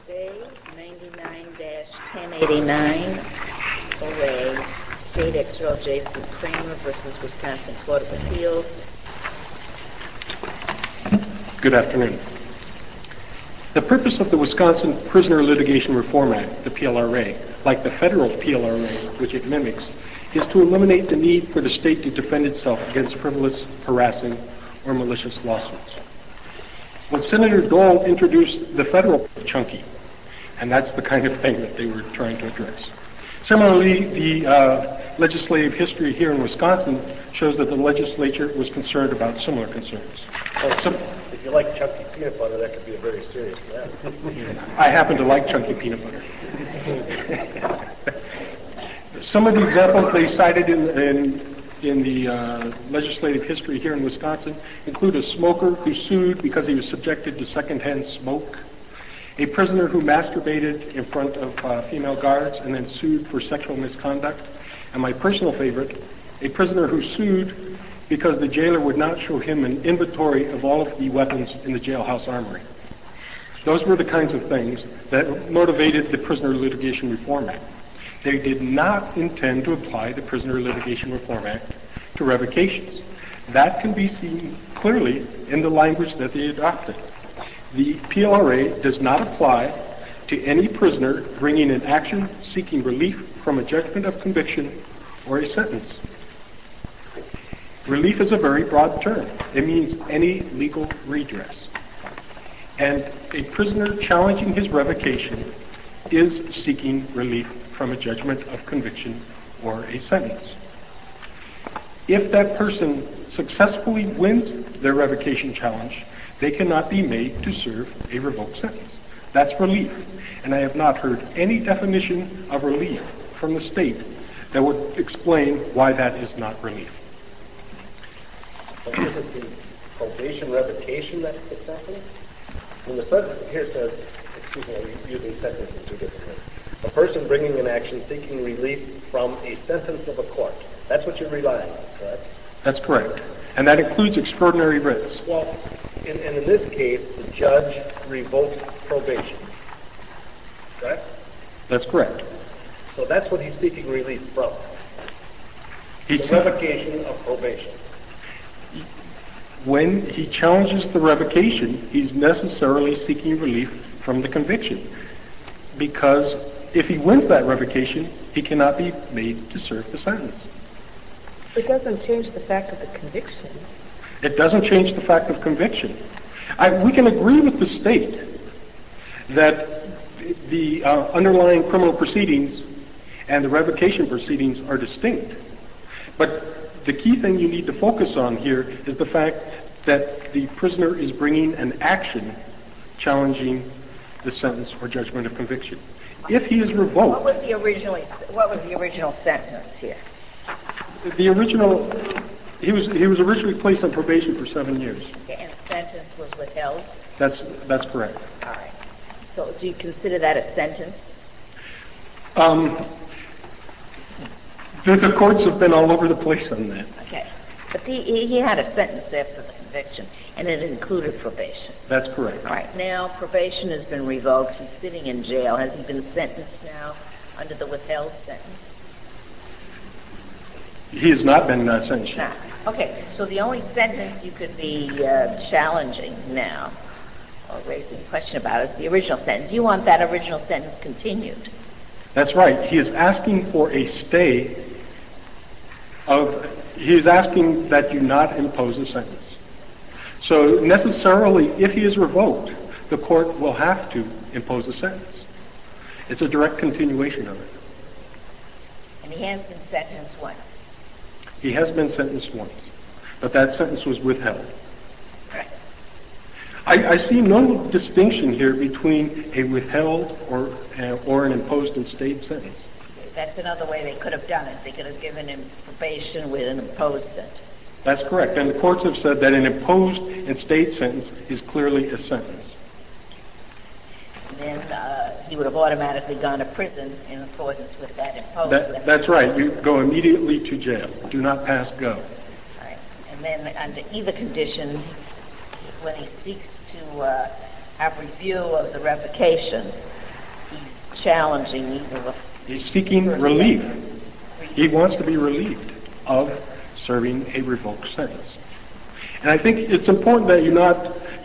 Bay 99-1089, OA, State Ex-Rel Jason Kramer versus Wisconsin Court of Appeals. Good afternoon. The purpose of the Wisconsin Prisoner Litigation Reform Act, the PLRA, like the federal PLRA, which it mimics, is to eliminate the need for the state to defend itself against frivolous, harassing, or malicious lawsuits. When Senator Dole introduced the federal chunky, and that's the kind of thing that they were trying to address. Similarly, the legislative history here in Wisconsin shows that the legislature was concerned about similar concerns. If you like chunky peanut butter, that could be a very serious matter. I happen to like chunky peanut butter. Some of the examples they cited in the legislative history here in Wisconsin include a smoker who sued because he was subjected to secondhand smoke, a prisoner who masturbated in front of female guards and then sued for sexual misconduct, and my personal favorite, a prisoner who sued because the jailer would not show him an inventory of all of the weapons in the jailhouse armory. Those were the kinds of things that motivated the Prisoner Litigation Reform Act. They did not intend to apply the Prisoner Litigation Reform Act to revocations. That can be seen clearly in the language that they adopted. The PLRA does not apply to any prisoner bringing an action seeking relief from a judgment of conviction or a sentence. Relief is a very broad term. It means any legal redress. And a prisoner challenging his revocation is seeking relief from a judgment of conviction or a sentence. If that person successfully wins their revocation challenge, they cannot be made to serve a revoked sentence. That's relief. And I have not heard any definition of relief from the state that would explain why that is not relief. But is it the probation revocation that's successful? When the sentence here says, excuse me, I'm using sentences two different ways. A person bringing an action seeking relief from a sentence of a court. That's what you're relying on, correct? That's correct. And that includes extraordinary writs. Well, and in this case, the judge revoked probation, correct? That's correct. So that's what he's seeking relief from. The revocation of probation. When he challenges the revocation, he's necessarily seeking relief from the conviction. Because if he wins that revocation, he cannot be made to serve the sentence. It doesn't change the fact of the conviction. It doesn't change the fact of conviction. We can agree with the state that the underlying criminal proceedings and the revocation proceedings are distinct. But the key thing you need to focus on here is the fact that the prisoner is bringing an action challenging the sentence or judgment of conviction. If he is revoked... What was the original sentence here? He was originally placed on probation for 7 years. Okay, and the sentence was withheld? That's correct. All right. So do you consider that a sentence? The courts have been all over the place on that. Okay. But he had a sentence after the conviction, and it included probation. That's correct. All right. Now, probation has been revoked. He's sitting in jail. Has he been sentenced now under the withheld sentence? He has not been sentenced. No. Okay. So the only sentence you could be challenging now, or raising a question about, is the original sentence. You want that original sentence continued. That's right. He is asking for a stay he is asking that you not impose a sentence. So necessarily, if he is revoked, the court will have to impose a sentence. It's a direct continuation of it. And he has been sentenced once. He has been sentenced once, but that sentence was withheld. Right. I see no distinction here between a withheld or an imposed and stayed sentence. That's another way they could have done it. They could have given him probation with an imposed sentence. That's correct. And the courts have said that an imposed and stayed sentence is clearly a sentence. And then he would have automatically gone to prison in accordance with that imposed sentence. That's right. You go immediately to jail. Do not pass go. All right. And then under either condition, when he seeks to have review of the revocation, he's challenging either the... He's seeking relief. He wants to be relieved of serving a revoked sentence. And I think it's important that you not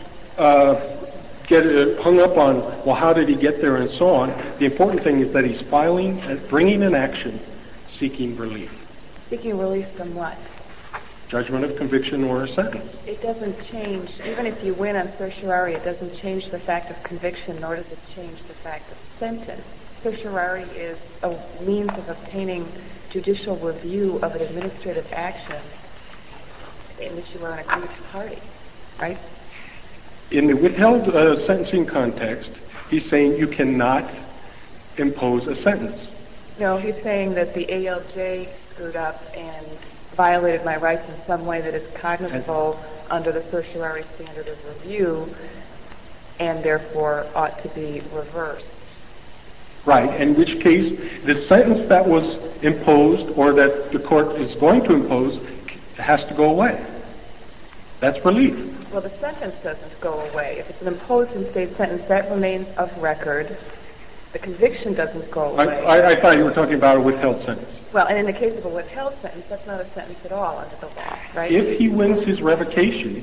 get hung up on, well, how did he get there and so on. The important thing is that he's bringing an action seeking relief. Seeking relief from what? Judgment of conviction or a sentence. It doesn't change, even if you win on certiorari, it doesn't change the fact of conviction, nor does it change the fact of sentence. Certiorari is a means of obtaining judicial review of an administrative action in which you are an aggrieved party, right? In the withheld sentencing context, he's saying you cannot impose a sentence. No, he's saying that the ALJ screwed up and violated my rights in some way that is cognizable under the certiorari standard of review and therefore ought to be reversed. Right, in which case the sentence that was imposed or that the court is going to impose has to go away. That's relief. Well, the sentence doesn't go away. If it's an imposed in-state sentence, that remains of record. The conviction doesn't go away. I thought you were talking about a withheld sentence. Well, and in the case of a withheld sentence, that's not a sentence at all under the law, right? If he wins his revocation,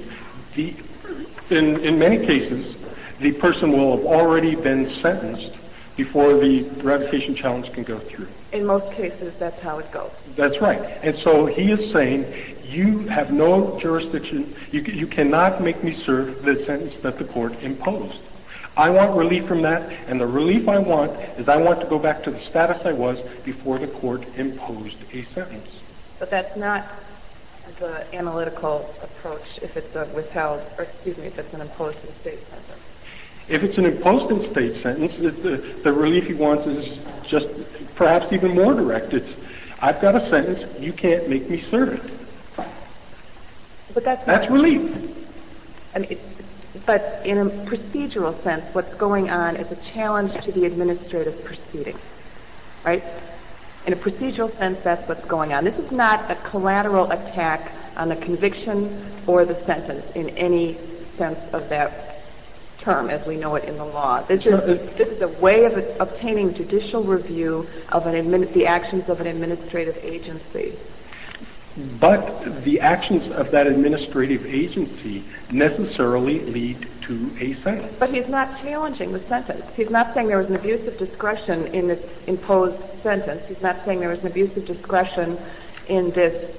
in many cases, the person will have already been sentenced before the revocation challenge can go through. In most cases, that's how it goes. That's right. And so he is saying, you have no jurisdiction, you cannot make me serve the sentence that the court imposed. I want relief from that, and the relief I want is I want to go back to the status I was before the court imposed a sentence. But that's not the analytical approach if it's a withheld, or excuse me, if it's an imposed in-state sentence. If it's an imposed in-state sentence, the relief he wants is just perhaps even more direct. It's, I've got a sentence, you can't make me serve it. But that's relief. I mean, but in a procedural sense, what's going on is a challenge to the administrative proceeding, right? In a procedural sense, that's what's going on. This is not a collateral attack on the conviction or the sentence in any sense of that term as we know it in the law. This is a way of obtaining judicial review of the actions of an administrative agency. But the actions of that administrative agency necessarily lead to a sentence. But he's not challenging the sentence. He's not saying there was an abuse of discretion in this imposed sentence. He's not saying there was an abuse of discretion in this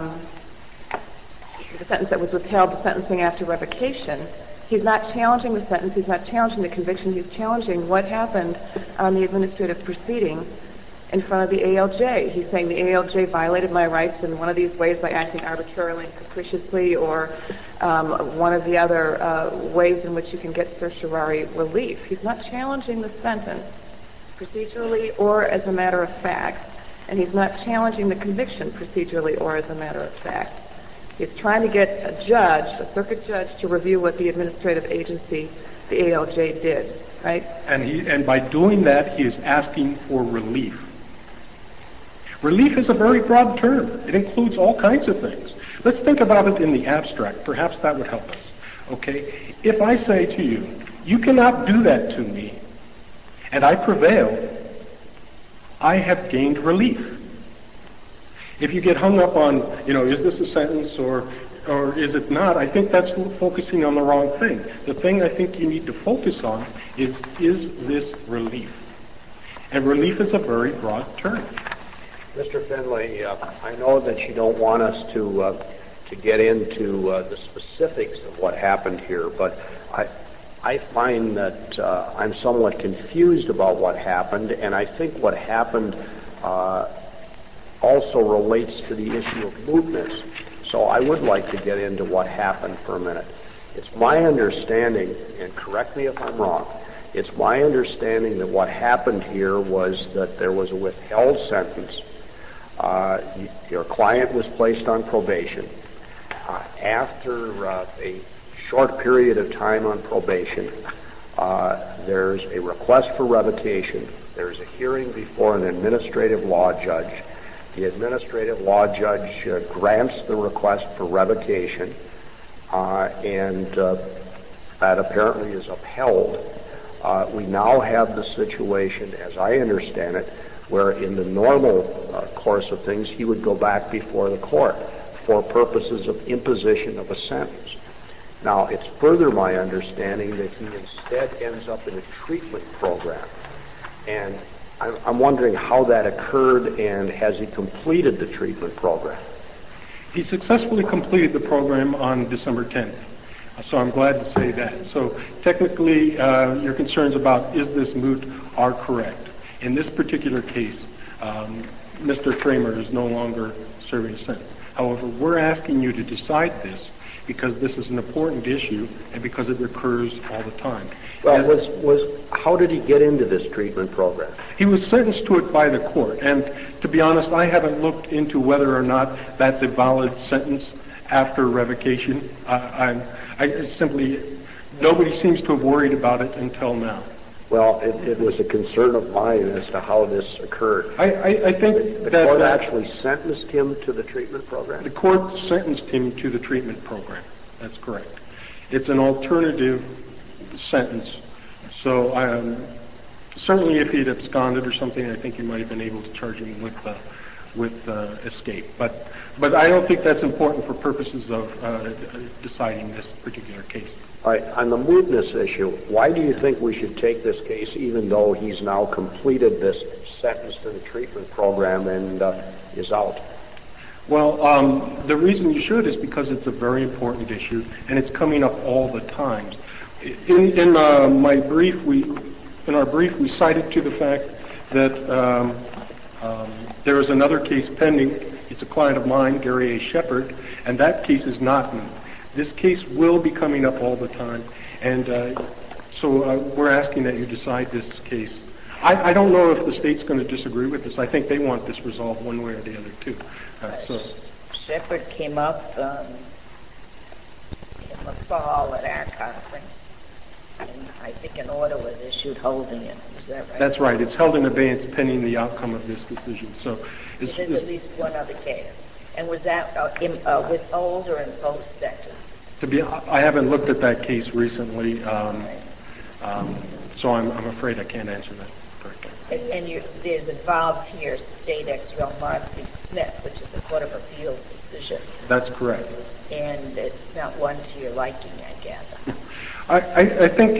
the sentence that was withheld, the sentencing after revocation. He's not challenging the sentence. He's not challenging the conviction. He's challenging what happened on the administrative proceeding in front of the ALJ. He's saying the ALJ violated my rights in one of these ways by acting arbitrarily and capriciously, or one of the other ways in which you can get certiorari relief. He's not challenging the sentence procedurally or as a matter of fact, and he's not challenging the conviction procedurally or as a matter of fact. He's trying to get a judge, a circuit judge, to review what the administrative agency, the ALJ, did, right? And by doing that, he is asking for relief. Relief is a very broad term. It includes all kinds of things. Let's think about it in the abstract. Perhaps that would help us. Okay? If I say to you, you cannot do that to me, and I prevail, I have gained relief. If you get hung up on, is this a sentence or is it not, I think that's focusing on the wrong thing. The thing I think you need to focus on is this relief? And relief is a very broad term. Mr. Finley, I know that you don't want us to get into the specifics of what happened here, but I find that I'm somewhat confused about what happened, and I think what happened also relates to the issue of mootness. So I would like to get into what happened for a minute. It's my understanding, and correct me if I'm wrong, it's my understanding that what happened here was that there was a withheld sentence. Your client was placed on probation. After a short period of time on probation, there's a request for revocation. There's a hearing before an administrative law judge. The administrative law judge grants the request for revocation, and that apparently is upheld, we now have the situation, as I understand it, where in the normal course of things, he would go back before the court for purposes of imposition of a sentence. Now, it's further my understanding that he instead ends up in a treatment program. And I'm wondering how that occurred, and has he completed the treatment program? He successfully completed the program on December 10th. So I'm glad to say that. So technically, your concerns about is this moot are correct. In this particular case, Mr. Kramer is no longer serving a sentence. However, we're asking you to decide this because this is an important issue and because it recurs all the time. Well, how did he get into this treatment program? He was sentenced to it by the court, and to be honest, I haven't looked into whether or not that's a valid sentence after revocation. I simply, nobody seems to have worried about it until now. Well, it was a concern of mine as to how this occurred. I think the court actually sentenced him to the treatment program? The court sentenced him to the treatment program. That's correct. It's an alternative sentence. So certainly if he'd absconded or something, I think you might have been able to charge him with escape. But I don't think that's important for purposes of deciding this particular case. All right. On the mootness issue, why do you think we should take this case even though he's now completed this sentence to the treatment program and is out? Well, the reason you should is because it's a very important issue, and it's coming up all the time. In our brief, we cited to the fact that there is another case pending. It's a client of mine, Gary A. Shepard, and that case is not moot. This case will be coming up all the time, and so we're asking that you decide this case. I don't know if the state's going to disagree with this. I think they want this resolved one way or the other, too. Shepard came up in the fall at our conference, and I think an order was issued holding it. Is that right? That's right. It's held in abeyance pending the outcome of this decision. So there's at least one other case. And was that withhold or imposed sentence? I haven't looked at that case recently, so I'm afraid I can't answer that correctly. And there's involved here State ex rel. Martha Smith, which is a Court of Appeals decision. That's correct. And it's not one to your liking, I gather. I think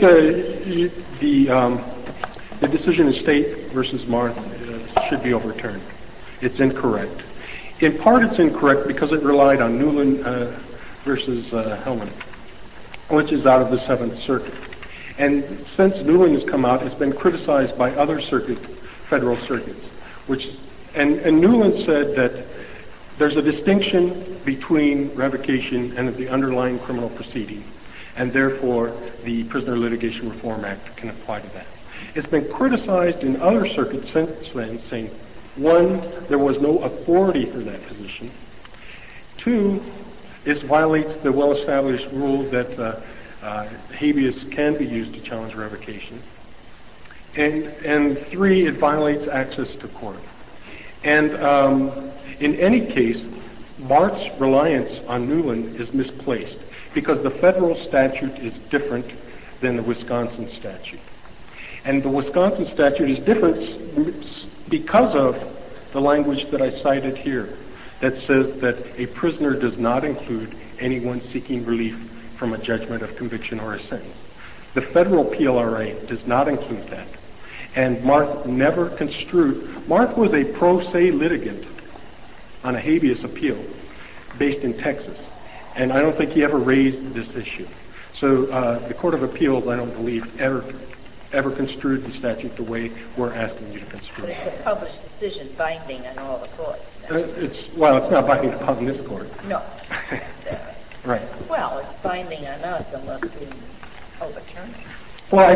the decision of State versus Martha should be overturned. It's incorrect. In part, it's incorrect because it relied on Newland versus Hellman, which is out of the Seventh Circuit. And since Newland has come out, it's been criticized by other federal circuits. And Newland said that there's a distinction between revocation and the underlying criminal proceeding, and therefore the Prisoner Litigation Reform Act can apply to that. It's been criticized in other circuits since then, saying, one, there was no authority for that position. Two, this violates the well-established rule that habeas can be used to challenge revocation. And three, it violates access to court. And in any case, Mart's reliance on Newland is misplaced because the federal statute is different than the Wisconsin statute. And the Wisconsin statute is different because of the language that I cited here that says that a prisoner does not include anyone seeking relief from a judgment of conviction or a sentence. The federal PLRA does not include that. And Marth never construed. Marth was a pro se litigant on a habeas appeal based in Texas. And I don't think he ever raised this issue. So the Court of Appeals, I don't believe, ever construed the statute the way we're asking you to construe it. But it's a published decision binding on all the courts. It's not binding upon this court. No. Right. Well, it's binding on us unless we overturn it. Well,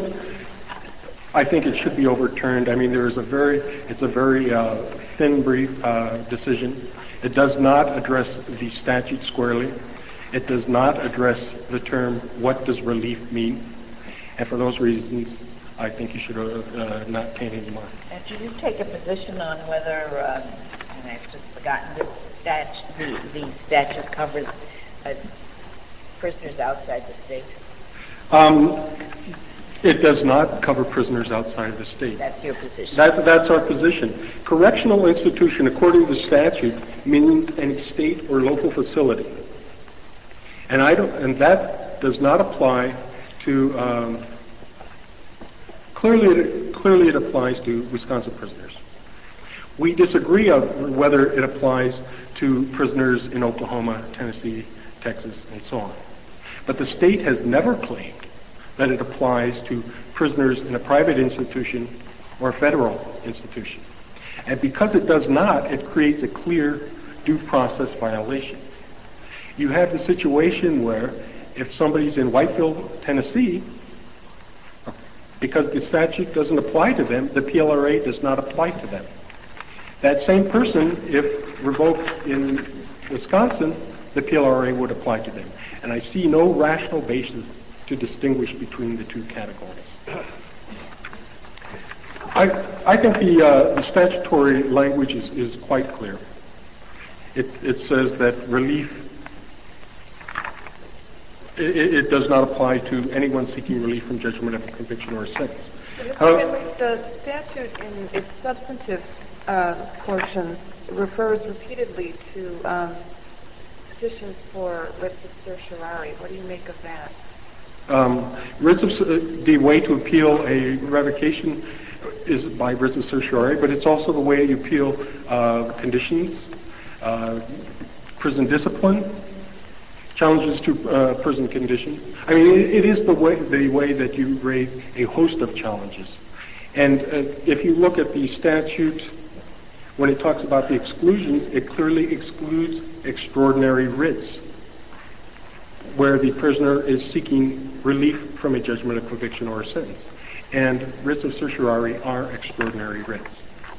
I think it should be overturned. I mean, it's a very thin brief decision. It does not address the statute squarely. It does not address the term, what does relief mean? And for those reasons, I think you should not obtain any more. And did you take a position on whether, and I've just forgotten, the statute covers prisoners outside the state? It does not cover prisoners outside of the state. That's your position. That's our position. Correctional institution, according to the statute, means any state or local facility. And that does not apply to, clearly it applies to Wisconsin prisoners. We disagree on whether it applies to prisoners in Oklahoma, Tennessee, Texas, and so on. But the state has never claimed that it applies to prisoners in a private institution or a federal institution. And because it does not, it creates a clear due process violation. You have the situation where if somebody's in Whiteville, Tennessee, because the statute doesn't apply to them, the PLRA does not apply to them. That same person, if revoked in Wisconsin, the PLRA would apply to them. And I see no rational basis to distinguish between the two categories. I think the statutory language is quite clear. It says that relief, it does not apply to anyone seeking relief from judgment of conviction or a sentence. The statute in its substantive portions refers repeatedly to petitions for writs of certiorari. What do you make of that? The way to appeal a revocation is by writs of certiorari, but it's also the way you appeal conditions, prison discipline, challenges to prison conditions. I mean, it is the way that you raise a host of challenges. And if you look at the statute, when it talks about the exclusions, it clearly excludes extraordinary writs, where the prisoner is seeking relief from a judgment of conviction or a sentence. And writs of certiorari are extraordinary writs.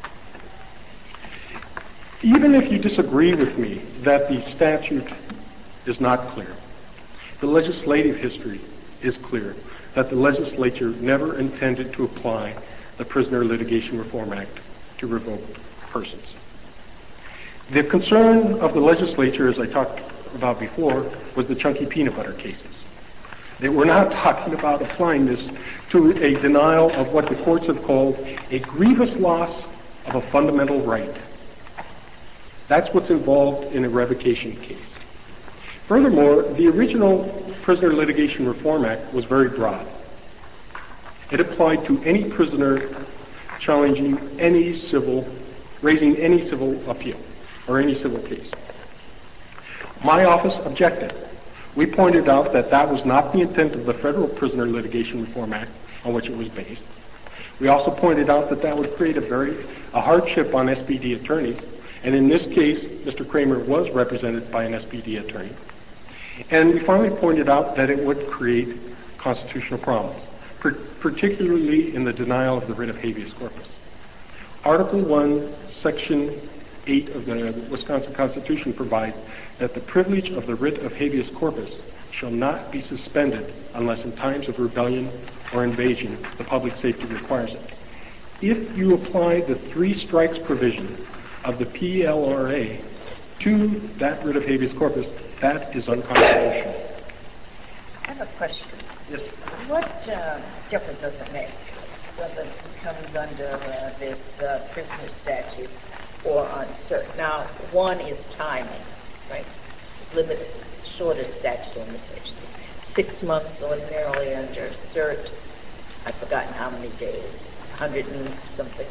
Even if you disagree with me that the statute is not clear, the legislative history is clear that the legislature never intended to apply the Prisoner Litigation Reform Act to revoked persons. The concern of the legislature, as I talked about before, was the chunky peanut butter cases. They were not talking about applying this to a denial of what the courts have called a grievous loss of a fundamental right. That's what's involved in a revocation case. Furthermore, the original Prisoner Litigation Reform Act was very broad. It applied to any prisoner challenging raising any civil appeal or any civil case. My office objected. We pointed out that that was not the intent of the Federal Prisoner Litigation Reform Act on which it was based. We also pointed out that that would create a hardship on SPD attorneys. And in this case, Mr. Kramer was represented by an SPD attorney. And we finally pointed out that it would create constitutional problems, particularly in the denial of the writ of habeas corpus. Article 1, Section 8 of the Wisconsin Constitution provides that the privilege of the writ of habeas corpus shall not be suspended unless in times of rebellion or invasion the public safety requires it. If you apply the 3 strikes provision of the PLRA to that writ of habeas corpus, that is unconstitutional. I have a question. Yes. What difference does it make whether it comes under this prisoner statute or on cert? Now, one is timing, right? Limits, shortest statute of limitations. 6 months ordinarily under cert. I've forgotten how many days. 100 and something.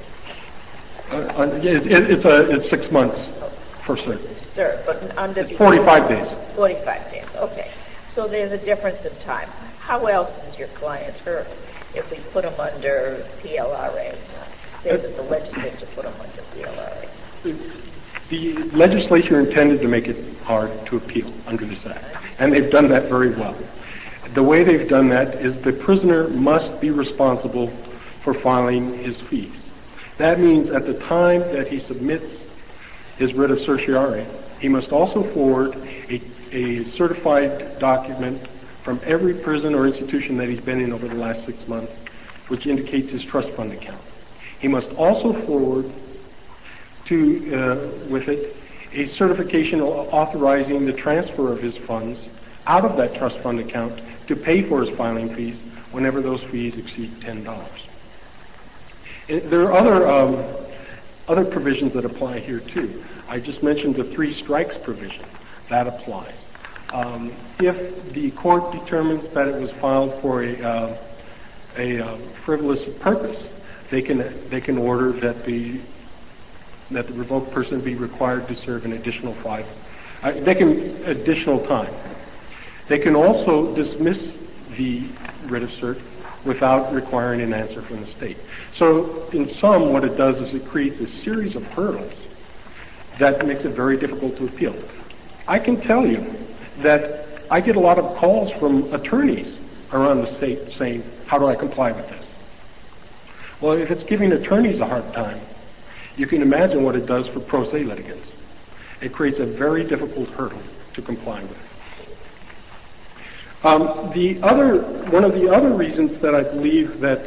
It's 6 months for cert. Cert, but under it's 45 days. 45 days. Okay. So there's a difference in time. How else is your client hurt if we put them under PLRA? Say that the legislature put them under PLRA. The legislature intended to make it hard to appeal under this act, and they've done that very well. The way they've done that is the prisoner must be responsible for filing his fees. That means at the time that he submits his writ of certiorari, he must also forward a certified document from every prison or institution that he's been in over the last 6 months, which indicates his trust fund account. He must also forward with it a certification authorizing the transfer of his funds out of that trust fund account to pay for his filing fees whenever those fees exceed $10. There are other provisions that apply here too. I just mentioned the 3 strikes provision. That applies. If the court determines that it was filed for a frivolous purpose, they can order that the revoked person be required to serve an additional additional time. They can also dismiss the writ of cert without requiring an answer from the state. So in sum, what it does is it creates a series of hurdles that makes it very difficult to appeal. I can tell you that I get a lot of calls from attorneys around the state saying, how do I comply with this? Well, if it's giving attorneys a hard time, you can imagine what it does for pro se litigants. It creates a very difficult hurdle to comply with. One of the other reasons that I believe that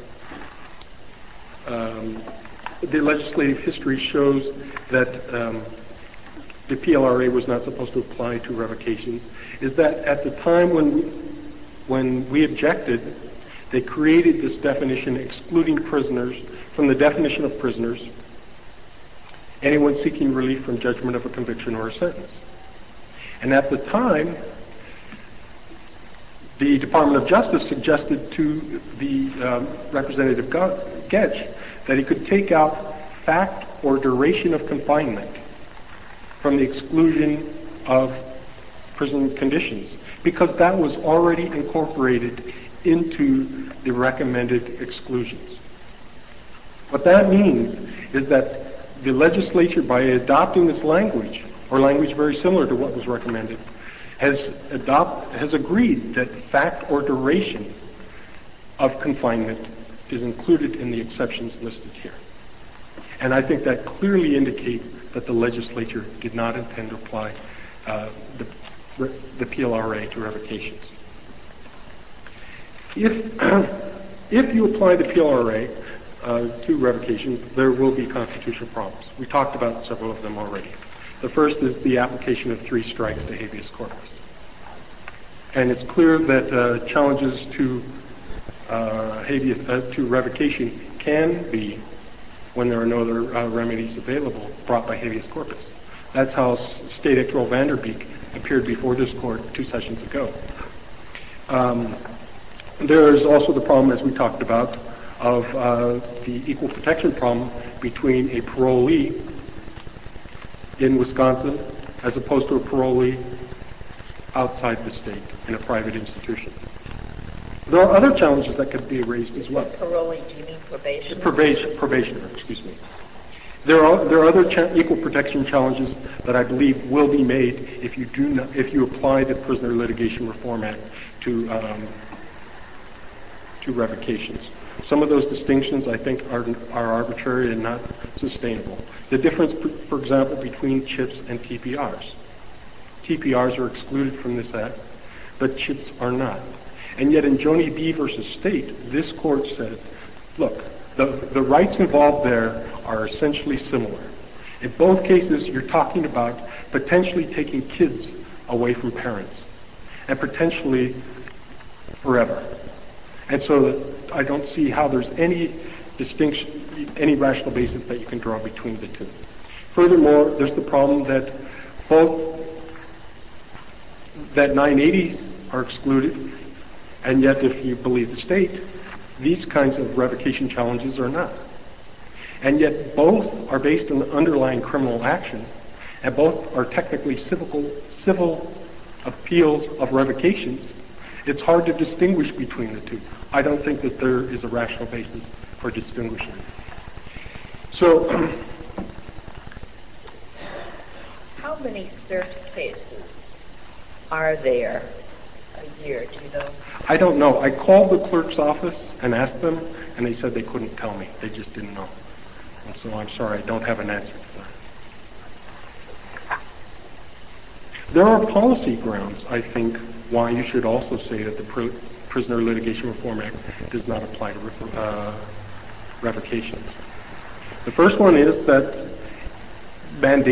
the legislative history shows that the PLRA was not supposed to apply to revocations is that at the time when we objected, they created this definition excluding prisoners from the definition of prisoners, anyone seeking relief from judgment of a conviction or a sentence. And at the time, the Department of Justice suggested to the Representative Getch that he could take out fact or duration of confinement from the exclusion of prison conditions, because that was already incorporated into the recommended exclusions. What that means is that the legislature, by adopting this language, or language very similar to what was recommended, has agreed that fact or duration of confinement is included in the exceptions listed here. And I think that clearly indicates that the legislature did not intend to apply the PLRA to revocations. If you apply the PLRA to revocations, there will be constitutional problems. We talked about several of them already. The first is the application of 3 strikes to habeas corpus. And it's clear that challenges to revocation can be, when there are no other remedies available, brought by habeas corpus. That's how State Ex Rel Vanderbeek appeared before this court 2 sessions ago. There is also the problem, as we talked about, of the equal protection problem between a parolee in Wisconsin as opposed to a parolee outside the state in a private institution. There are other challenges that could be raised as well. Parolee, do you mean probation? Probationer, excuse me. There are other equal protection challenges that I believe will be made if you apply the Prisoner Litigation Reform Act to revocations. Some of those distinctions, I think, are arbitrary and not sustainable. The difference, for example, between CHIPs and TPRs. TPRs are excluded from this act, but CHIPs are not. And yet in Joni B. versus State, this court said, look, the rights involved there are essentially similar. In both cases, you're talking about potentially taking kids away from parents, and potentially forever. And so I don't see how there's any distinction, any rational basis that you can draw between the two. Furthermore, there's the problem that that 980s are excluded, and yet if you believe the state, these kinds of revocation challenges are not. And yet both are based on the underlying criminal action, and both are technically civil appeals of revocations. It's hard to distinguish between the two. I don't think that there is a rational basis for distinguishing. So, how many cert cases are there a year? Do you know? I don't know. I called the clerk's office and asked them, and they said they couldn't tell me. They just didn't know. And so I'm sorry, I don't have an answer to that. There are policy grounds, I think, why you should also say that the Prisoner Litigation Reform Act does not apply to revocations. The first one is that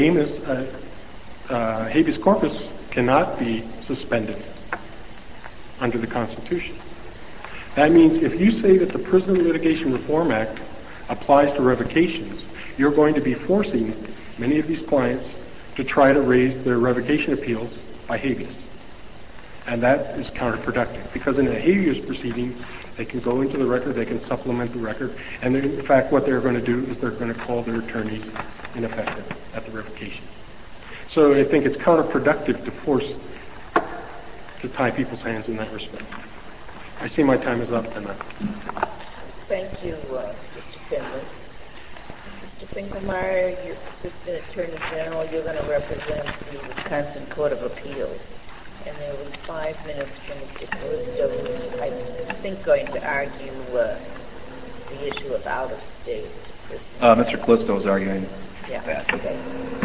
mandamus, habeas corpus, cannot be suspended under the Constitution. That means if you say that the Prisoner Litigation Reform Act applies to revocations, you're going to be forcing many of these clients to try to raise their revocation appeals by habeas. And that is counterproductive, because in a habeas proceeding, they can go into the record, they can supplement the record, and in fact what they're going to do is they're going to call their attorneys ineffective at the revocation. So I think it's counterproductive to force to tie people's hands in that respect. I see my time is up, and Thank you, Mr. Finley. Mr. Finkelmeyer, you're Assistant Attorney General. You're going to represent the Wisconsin Court of Appeals. And there was 5 minutes for Mr. Callisto, who's, I think, going to argue the issue of out-of-state. Mr. Callisto is arguing that. Okay.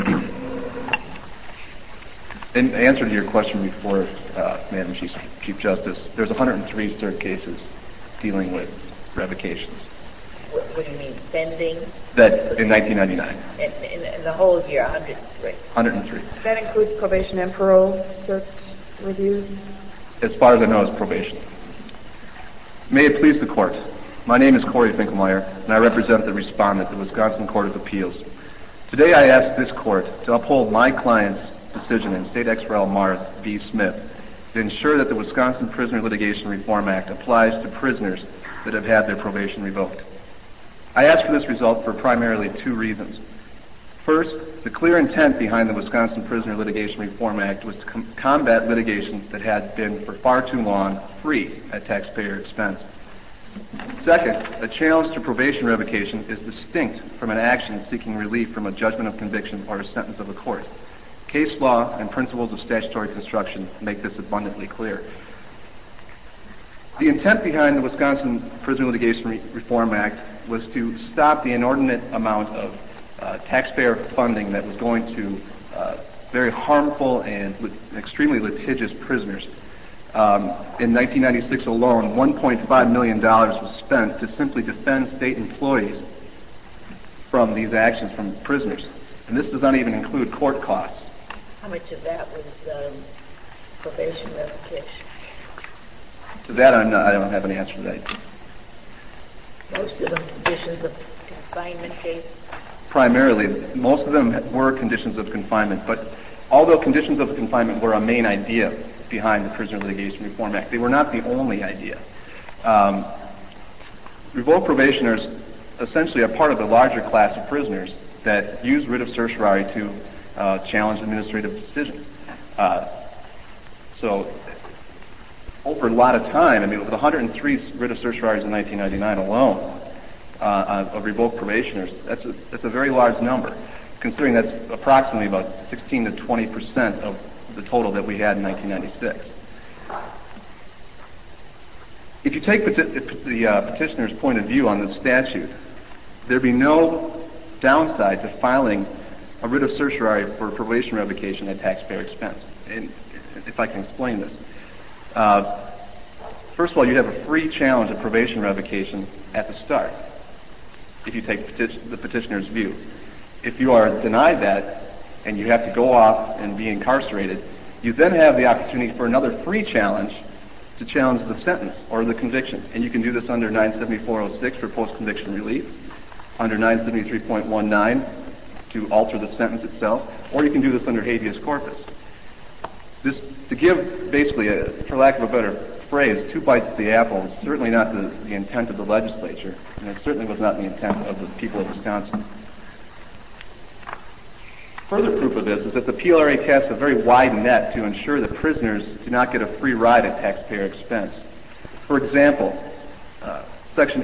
In answer to your question before, Madam Chief Justice, there's 103 cert cases dealing with revocations. What do you mean, pending? That in 1999. In the whole year, 103. 103. That includes probation and parole cert reviews? As far as I know, it's probation. May it please the Court. My name is Corey Finkelmeyer, and I represent the respondent, the Wisconsin Court of Appeals. Today I ask this Court to uphold my client's decision in State Ex Rel. Marth v. Smith to ensure that the Wisconsin Prisoner Litigation Reform Act applies to prisoners that have had their probation revoked. I ask for this result for primarily 2 reasons. First, the clear intent behind the Wisconsin Prisoner Litigation Reform Act was to combat litigation that had been for far too long free at taxpayer expense. Second, a challenge to probation revocation is distinct from an action seeking relief from a judgment of conviction or a sentence of the court. Case law and principles of statutory construction make this abundantly clear. The intent behind the Wisconsin Prisoner Litigation Reform Act was to stop the inordinate amount of taxpayer funding that was going to very harmful and extremely litigious prisoners. In 1996 alone, $1.5 million was spent to simply defend state employees from these actions from prisoners. And this does not even include court costs. How much of that was probation revocation? To that, I don't have an answer to that. Most of them conditions of confinement cases? Primarily, most of them were conditions of confinement, but although conditions of confinement were a main idea behind the Prisoner Litigation Reform Act, they were not the only idea. Revoked probationers essentially are part of the larger class of prisoners that use writ of certiorari to challenge administrative decisions. So over a lot of time, with 103 writ of certioraries in 1999 alone of revoked probationers, that's a very large number, considering that's approximately about 16 to 20% of the total that we had in 1996. If you take the petitioner's point of view on the statute, there'd be no downside to filing a writ of certiorari for probation revocation at taxpayer expense. And if I can explain this. First of all, you'd have a free challenge of probation revocation at the start, if you take the petitioner's view. If you are denied that and you have to go off and be incarcerated, you then have the opportunity for another free challenge to challenge the sentence or the conviction. And you can do this under 97406 for post-conviction relief, under 973.19 to alter the sentence itself, or you can do this under habeas corpus. This, to give basically, for lack of a better phrase, 2 bites at the apple is certainly not the intent of the legislature, and it certainly was not the intent of the people of Wisconsin. Further proof of this is that the PLRA casts a very wide net to ensure that prisoners do not get a free ride at taxpayer expense. For example, Section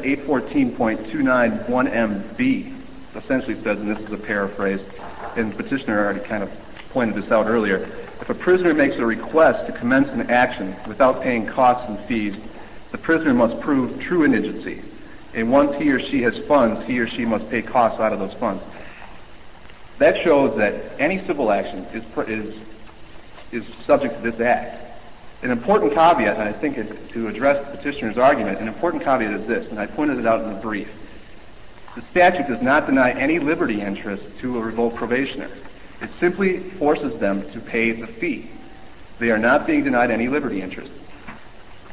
814.291MB essentially says, and this is a paraphrase, and the petitioner already kind of pointed this out earlier, if a prisoner makes a request to commence an action without paying costs and fees, the prisoner must prove true indigency. And once he or she has funds, he or she must pay costs out of those funds. That shows that any civil action is subject to this act. An important caveat, and I think to address the petitioner's argument, an important caveat is this, and I pointed it out in the brief. The statute does not deny any liberty interest to a revoked probationer. It simply forces them to pay the fee. They are not being denied any liberty interest.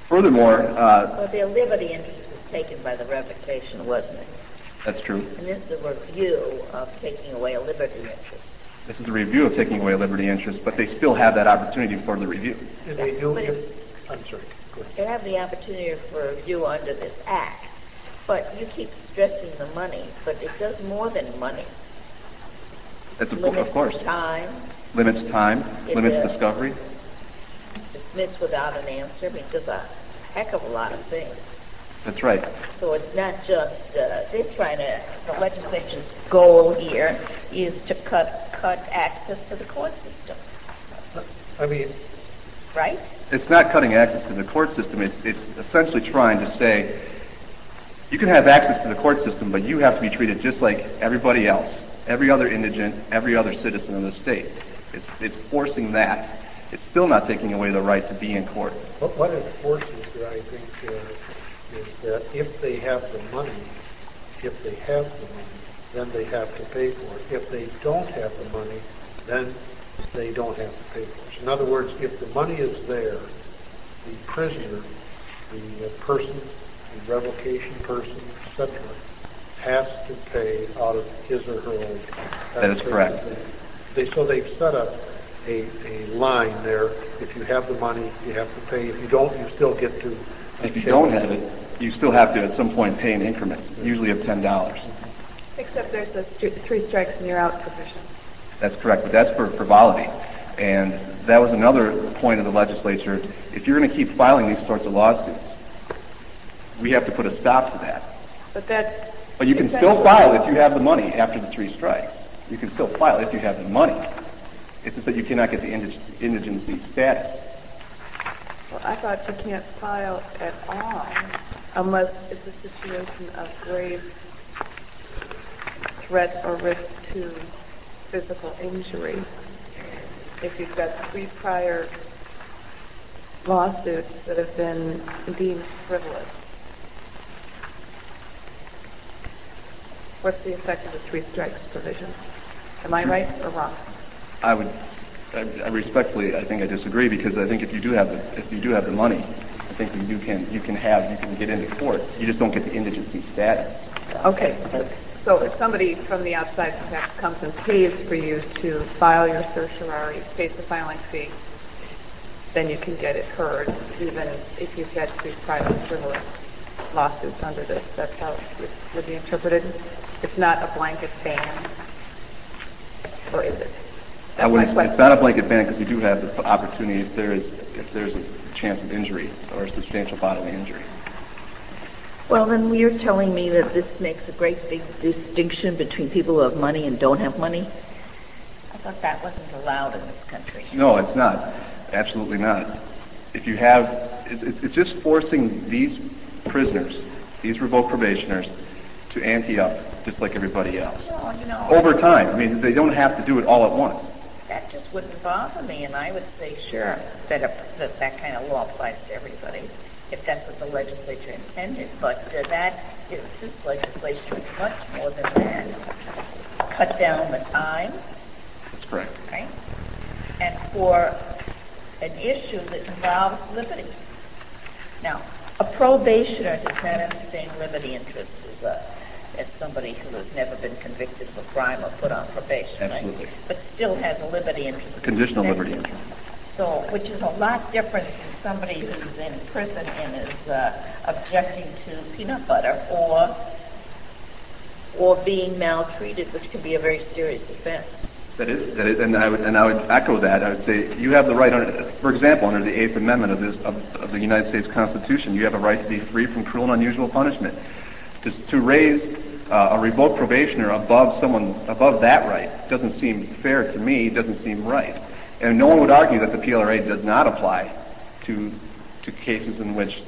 Furthermore, Well, their liberty interest was taken by the revocation, wasn't it? that's true. And this is a review of taking away a liberty interest. This is a review of taking away a liberty interest, but they still have that opportunity for the review. And they do, But I'm sorry, go ahead. They have the opportunity for review under this act, but you keep stressing the money, but it does more than money. That's of Limits course. time, Limits time, It limits does. discovery. dismiss without an answer. I mean, it does a heck of a lot of things. That's right. So it's not just, they're trying to, the legislature's goal here is to cut access to the court system, I mean, right? It's not cutting access to the court system. It's essentially trying to say you can have access to the court system, but you have to be treated just like everybody else, every other indigent, every other citizen in the state. It's forcing that. It's still not taking away the right to be in court. What it forces, I think, is that if they have the money, then they have to pay for it. If they don't have the money, then they don't have to pay for it. In other words, if the money is there, the prisoner, the person, the revocation person, etc., has to pay out of his or her own. That is correct. So they've set up a line there. If you have the money, you have to pay. If you don't, you still get to. If you don't have it, you still have to at some point pay in increments, usually of $10. Except there's this 3 strikes and you're out provision. That's correct, but that's for frivolity. And that was another point of the legislature. If you're going to keep filing these sorts of lawsuits, we have to put a stop to that. But you can still file if you have the money after the 3 strikes. You can still file if you have the money. It's just that you cannot get the indigency status. Well, I thought you can't file at all unless it's a situation of grave threat or risk to physical injury. If you've got 3 prior lawsuits that have been deemed frivolous. What's the effect of the 3 strikes provision? Am I right or wrong? I respectfully, I think I disagree, because I think if you do have the money, I think you can get into court. You just don't get the indigency status. Okay. So if somebody from the outside perhaps comes and pays for you to file your certiorari, pays the filing fee, then you can get it heard, even if you've had 3 prior frivolous lawsuits under this. That's how it would be interpreted. It's not a blanket ban, or is it? It's not a blanket ban, because we do have the opportunity if there's a chance of injury or a substantial bodily injury. Well, then you're telling me that this makes a great big distinction between people who have money and don't have money? I thought that wasn't allowed in this country. No, it's not. Absolutely not. If you have, it's just forcing these prisoners, these revoked probationers, to ante up just like everybody else. Well, Over time. I mean, they don't have to do it all at once. that just wouldn't bother me, and I would say, sure, that kind of law applies to everybody, if that's what the legislature intended. But this legislation is much more than that. Cut down the time. That's correct. Right? And for an issue that involves liberty. Now, a probationer does not have the same liberty interests as somebody who has never been convicted of a crime or put on probation, Absolutely. right? But still has a liberty interest. A conditional liberty interest. So, which is a lot different than somebody who's in prison and is objecting to peanut butter or being maltreated, which can be a very serious offense. That is, and I would echo that. I would say you have the right, for example, under the 8th Amendment of the United States Constitution, you have a right to be free from cruel and unusual punishment. To raise a revoked probationer above that right doesn't seem fair to me. Doesn't seem right, and no one would argue that the PLRA does not apply to cases in which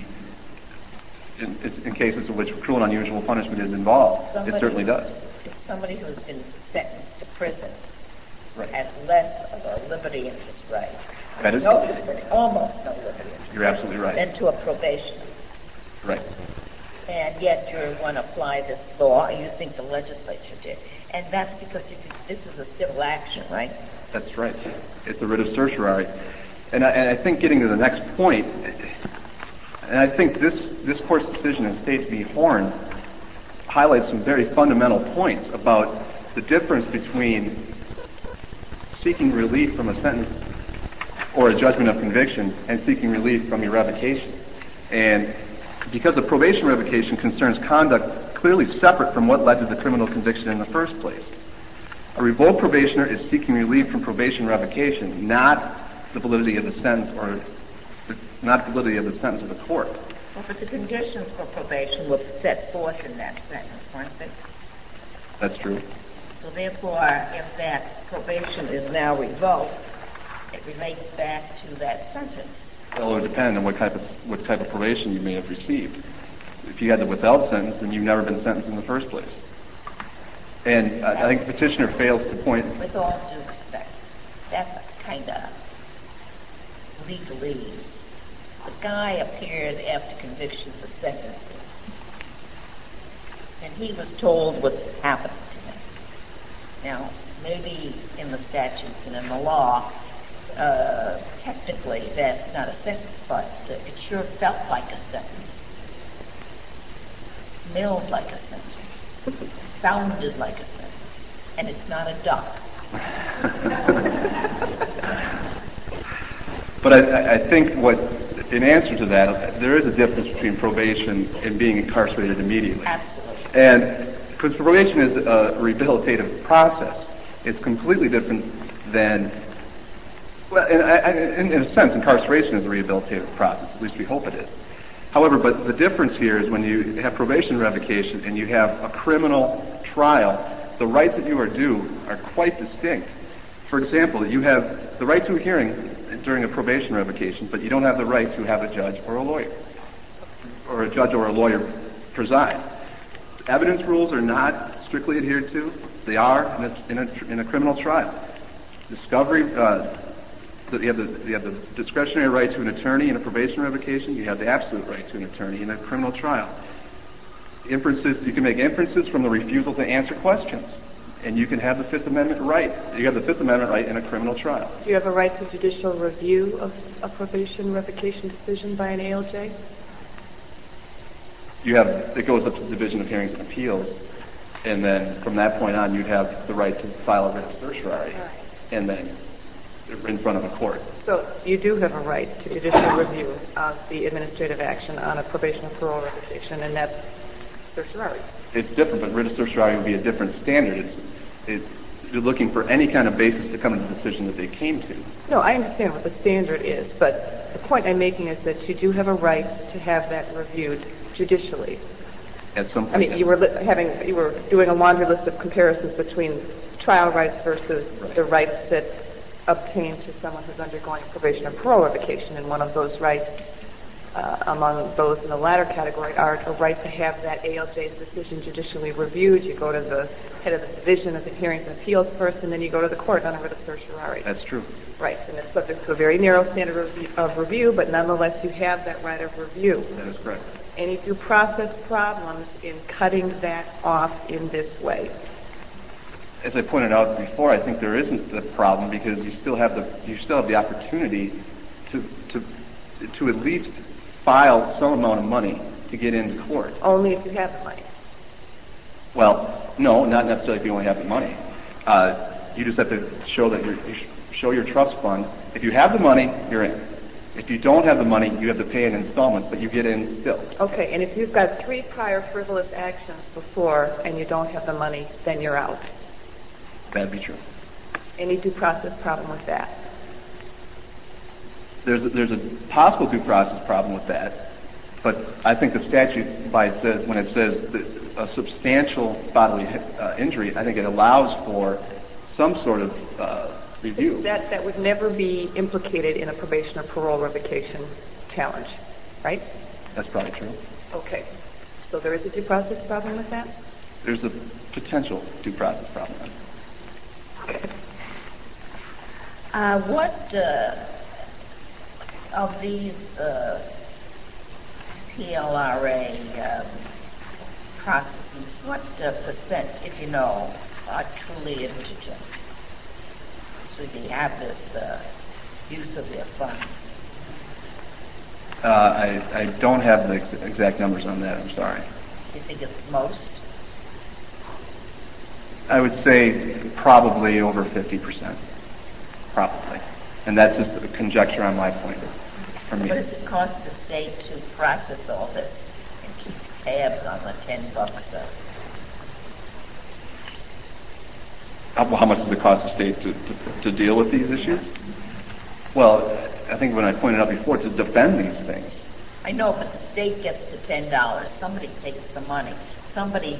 in cases in which cruel and unusual punishment is involved. It certainly does. Somebody who has been sentenced to prison Right. has less of a liberty interest right. That is- almost no liberty interest. You're absolutely right. Than to a probation. Right. And yet you want to apply this law, you think the legislature did. And that's because this is a civil action, right? That's right. It's a writ of certiorari. And I think getting to the next point, And I think this Court's decision in State v. Horn highlights some very fundamental points about the difference between seeking relief from a sentence or a judgment of conviction and seeking relief from your revocation. And because the probation revocation concerns conduct clearly separate from what led to the criminal conviction in the first place. A revoked probationer is seeking relief from probation revocation, not the validity of the sentence or not the validity of the sentence of the court. Well, but the conditions for probation were set forth in that sentence, weren't they? That's true. So therefore, if that probation is now revoked, it relates back to that sentence. Well, it would depend on what type of probation you may have received. If you had the withheld sentence, then you've never been sentenced in the first place. And I think the petitioner fails to point... With all due respect, that's kind of legalese. The guy appeared after conviction for sentencing, and he was told what's happening to him. Now, maybe in the statutes and in the law, technically that's not a sentence, but it sure felt like a sentence. Smelled like a sentence. Sounded like a sentence. And it's not a duck. But I think in answer to that, there is a difference between probation and being incarcerated immediately. Absolutely. And because probation is a rehabilitative process, it's completely different than, well, in a sense, incarceration is a rehabilitative process. At least we hope it is. However, but the difference here is when you have probation revocation and you have a criminal trial, the rights that you are due are quite distinct. For example, you have the right to a hearing during a probation revocation, but you don't have the right to have a judge or a lawyer, or a judge or a lawyer preside. Evidence rules are not strictly adhered to. They are in a criminal trial. Discovery, you have the discretionary right to an attorney in a probation revocation. You have the absolute right to an attorney in a criminal trial. Inferences, you can make inferences from the refusal to answer questions, and you can have the Fifth Amendment right. You have the Fifth Amendment right in a criminal trial. Do you have a right to judicial review of a probation revocation decision by an ALJ? It goes up to the Division of Hearings and Appeals, and then from that point on, you'd have the right to file a writ of certiorari, and then in front of a court. So you do have a right to judicial review of the administrative action on a probation or parole revocation, and that's certiorari. It's different, but writ of certiorari would be a different standard. You're looking for any kind of basis to come to the decision that they came to. No, I understand what the standard is, but the point I'm making is that you do have a right to have that reviewed judicially. At some point, I mean, you were doing a laundry list of comparisons between trial rights versus the rights that obtain to someone who's undergoing probation or parole revocation, and one of those rights among those in the latter category are a right to have that ALJ's decision judicially reviewed. You go to the head of the Division of the Hearings and Appeals first, and then you go to the court on a writ of certiorari. That's true. Right, and it's subject to a very narrow standard of review, but nonetheless you have that right of review. That is correct. Any due process problems in cutting that off in this way? As I pointed out before, I think there isn't the problem because you still have the opportunity to at least file some amount of money to get into court. Only if you have the money. Well, no, not necessarily if you only have the money. You just have to show that you show your trust fund. If you have the money, you're in. If you don't have the money, you have to pay in installments, but you get in still. Okay, and if you've got 3 prior frivolous actions before and you don't have the money, then you're out. That'd be true. Any due process problem with that? There's a possible due process problem with that, but I think the statute, when it says a substantial bodily injury, I think it allows for some sort of review. That would never be implicated in a probation or parole revocation challenge, right? That's probably true. Okay. So there is a due process problem with that? There's a potential due process problem. What of these PLRA processes, what percent, if you know, are truly indigent? So they have this use of their funds. I don't have the exact numbers on that. I'm sorry. Do you think it's most? I would say probably over 50%. Probably. And that's just a conjecture on my point from me. What does it cost the state to process all this and keep tabs on the $10? How much does it cost the state to deal with these issues? Well, I think when I pointed out before, to defend these things. I know, but the state gets the $10. Somebody takes the money. Somebody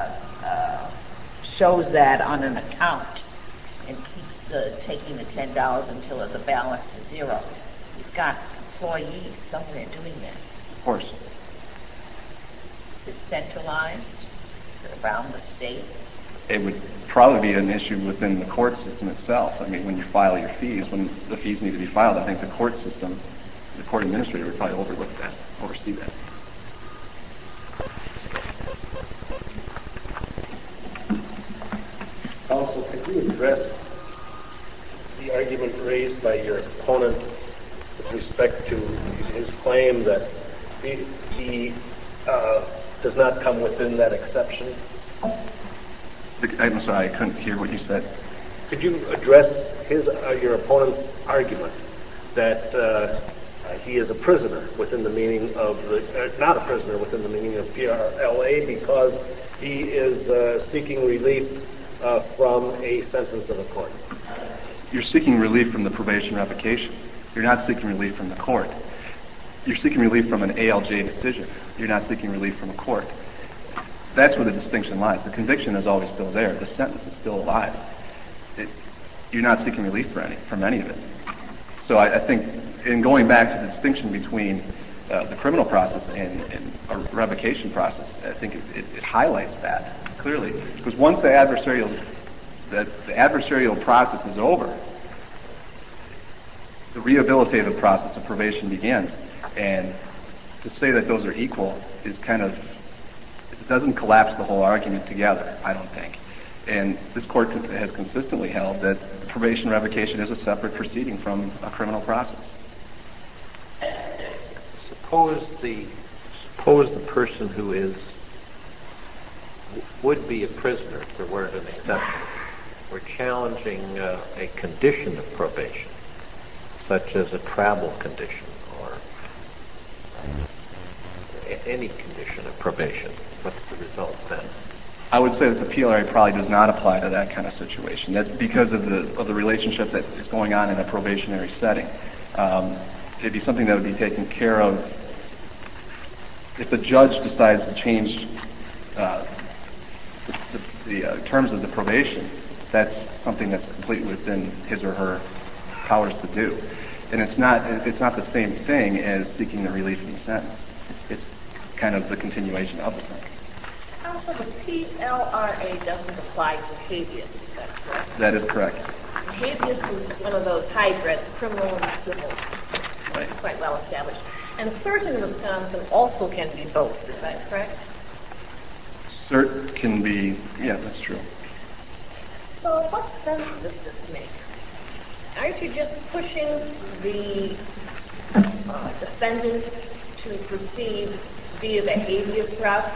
shows that on an account and keeps taking the $10 until the balance is zero. You've got employees somewhere doing that. Of course. Is it centralized? Is it around the state? It would probably be an issue within the court system itself. I mean, when you file your fees, when the fees need to be filed, I think the court system, the court administrator would probably oversee that. Counsel, could you address the argument raised by your opponent with respect to his claim that he does not come within that exception? I'm sorry, I couldn't hear what you said. Could you address your opponent's argument that he is a prisoner within the meaning of not a prisoner within the meaning of PRLA because he is seeking relief from a sentence of a court? You're seeking relief from the probation revocation. You're not seeking relief from the court. You're seeking relief from an ALJ decision. You're not seeking relief from a court. That's where the distinction lies. The conviction is always still there. The sentence is still alive. You're not seeking relief from any of it. So I think in going back to the distinction between the criminal process and a revocation process, I think it highlights that clearly. Because once the adversarial process is over, the rehabilitative process of probation begins. And to say that those are equal is kind of, it doesn't collapse the whole argument together, I don't think. And this court has consistently held that probation revocation is a separate proceeding from a criminal process. Suppose the person who would be a prisoner, if there weren't an exception, were challenging a condition of probation, such as a travel condition or any condition of probation. What's the result then? I would say that the PLRA probably does not apply to that kind of situation. That's because of the relationship that is going on in a probationary setting. It'd be something that would be taken care of if the judge decides to change the terms of the probation. That's something that's completely within his or her powers to do. And it's not the same thing as seeking the relief from the sentence. It's kind of the continuation of the sentence. Also, the PLRA doesn't apply to habeas, is that correct? That is correct. Habeas is one of those hybrids, criminal and civil. Right. It's quite well established. And cert in Wisconsin also can be both, is that correct? Cert can be, yeah, that's true. So what sense does this make? Aren't you just pushing the defendant to proceed via the habeas route?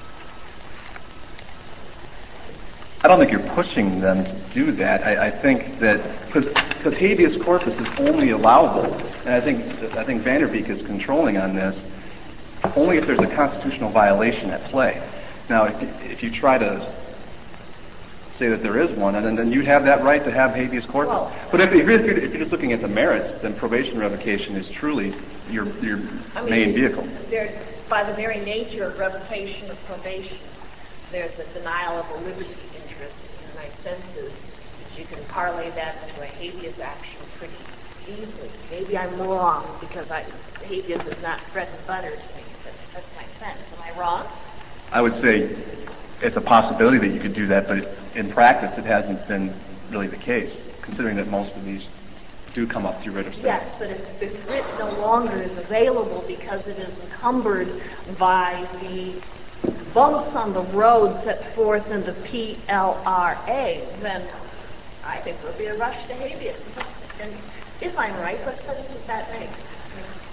I don't think you're pushing them to do that. I think that because habeas corpus is only allowable, and I think Vanderbeek is controlling on this, only if there's a constitutional violation at play. Now, if you try to say that there is one, and then you'd have that right to have habeas corpus. Well, but if you're just looking at the merits, then probation revocation is truly your main vehicle. By the very nature of revocation of probation, there's a denial of a liberty interest, and my sense is that you can parlay that into a habeas action pretty easily. Maybe I'm wrong because habeas is not bread and butter to me, but that's my sense. Am I wrong? I would say it's a possibility that you could do that, but in practice it hasn't been really the case, considering that most of these do come up through writ of Yes, but if writ no longer is available because it is encumbered by the bumps on the road set forth in the PLRA, then I think there will be a rush to habeas. And if I'm right, what sense does that make?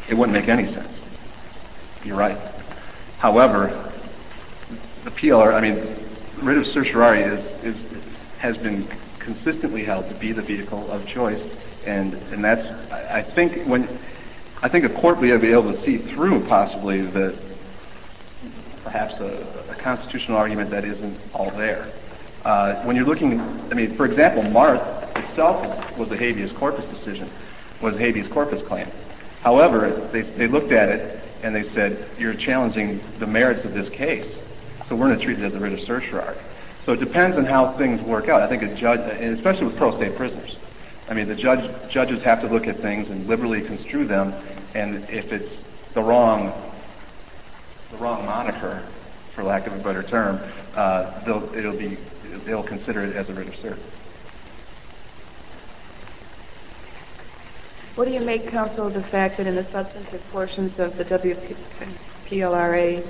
It wouldn't make any sense. You're right. However, the PLR, writ of certiorari has been consistently held to be the vehicle of choice, and that's, I think a court will be able to see through possibly perhaps a constitutional argument that isn't all there. When you're looking, for example, Marth itself was a habeas corpus decision, was a habeas corpus claim. However, they looked at it and they said, you're challenging the merits of this case, so we're going to treat it as a writ of certiorari. So it depends on how things work out. I think a judge, and especially with pro se prisoners, the judges have to look at things and liberally construe them, and if it's the wrong moniker, for lack of a better term, they'll consider it as a writ of cert. What do you make, counsel, of the fact that in the substantive portions of the WPLRA